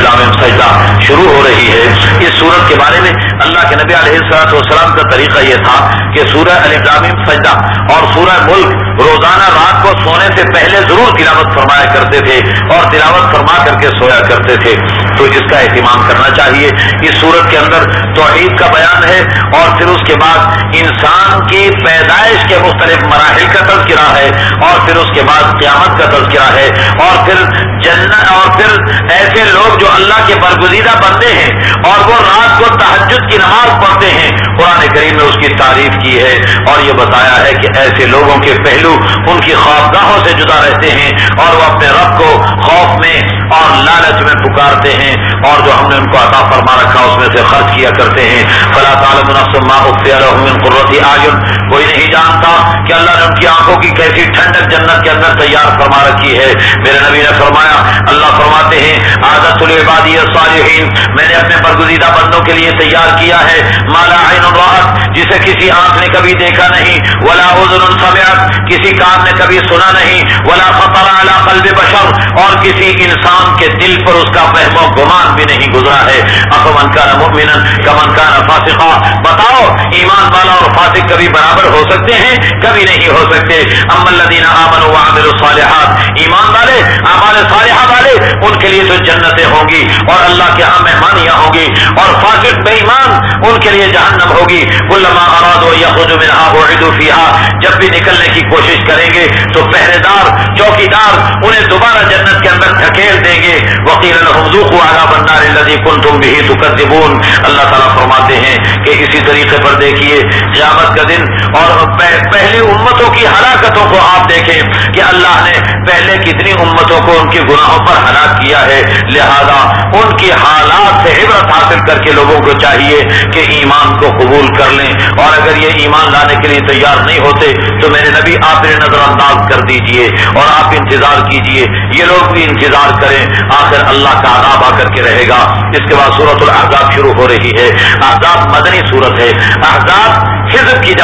لام سجدہ شروع ہو رہی ہے. اس سورت کے بارے میں اللہ کے نبی علیہ الصلوۃ والسلام کا طریقہ یہ تھا کہ سورہ الف لام سجدہ اور سورہ ملک روزانہ رات کو سونے سے پہلے ضرور تلاوت فرمایا کرتے تھے اور تلاوت فرما کر کے سویا کرتے تھے. تو اس کا اہتمام کرنا چاہیے. اس سورت کے اندر توحید کا بیان ہے اور پھر اس کے بعد انسان کی پیدائش کے مختلف مراحل کا تذکرہ ہے اور پھر اس کے بعد قیامت کا تذکرہ ہے اور پھر جنت اور پھر ایسے لوگ جو اللہ کے برگزیدہ بندے ہیں اور وہ رات کو تہجد کی نماز پڑھتے ہیں. قرآن کریم نے اس کی تعریف کی ہے اور یہ بتایا ہے کہ ایسے لوگوں کے پہلو ان کی خوابگاہوں سے جدا رہتے ہیں اور وہ اپنے رب کو خوف میں اور لالچ میں پکارتے ہیں اور جو ہم نے ان کو عطا فرما رکھا اس میں سے خرچ کیا کرتے ہیں. فلا تعلم نفس ما اخفي لهم من قرة اعين. کوئی نہیں جانتا کہ اللہ نے ان کی آنکھوں کی کیسی ٹھنڈک جنت کے اندر تیار فرما رکھی ہے. میرے نبی نے فرمایا, اللہ فرماتے ہیں اعددت لعبادی الصالحین, میں نے اپنے برگزیدہ بندوں کے لیے تیار کیا ہے ما لا عین رأت, جسے کسی آنکھ نے کبھی دیکھا نہیں, ولا اذن سمعت, کسی کان نے کبھی سنا نہیں, ولا خطر علی قلب بشر, اور کسی انسان کے دل پر اس کا وہم و گمان بھی نہیں گزرا ہے. افمن کان مؤمنا کمن کان فاسقا, بتاؤ ایمان والا اور فاسق کبھی برابر ہو سکتے ہیں؟ کبھی نہیں ہو سکتے. اما الذین آمنوا وعملوا الصالحات, ایمان والے اعمال صالحہ والے ان کے لیے تو جنتیں ہوں گی اور اللہ کے ہاں مہمانیاں ہوں گی, اور فاسق بے ایمان ان کے لیے جہنم ہوگی. کلما ارادوا یخرجوا منها اعیدوا فیها, جب بھی نکلنے کی کوشش کریں گے تو پہرے دار چوکیدار انہیں دوبارہ جنت کے اندر دھکیل دیں گے. وقیل لهم ذوقوا عذاب النار الذی کنتم به تکذبون. اللہ تعالیٰ فرماتے ہیں کہ اسی طریقے پر دیکھیے قیامت کا دن اور پہلی امتوں کی ہلاکتوں کو آپ دیکھیں کہ اللہ نے پہلے کتنی امتوں کو ان کے گناہوں پر ہلاک کیا ہے. لہذا ان کی حالات سے عبرت حاصل کر کے لوگوں کو چاہیے کہ ایمان کو قبول کر لیں, اور اگر یہ ایمان لانے کے لیے تیار نہیں ہوتے تو میرے نبی آپ نے نظر انداز کر دیجئے اور آپ انتظار کیجئے, یہ لوگ بھی انتظار کریں, آخر اللہ کا عذاب آ کر کے رہے گا. اس کے بعد سورۃ الاحزاب شروع ہو رہی ہے. احزاب مدنی سورت ہے. احزاب حزب کی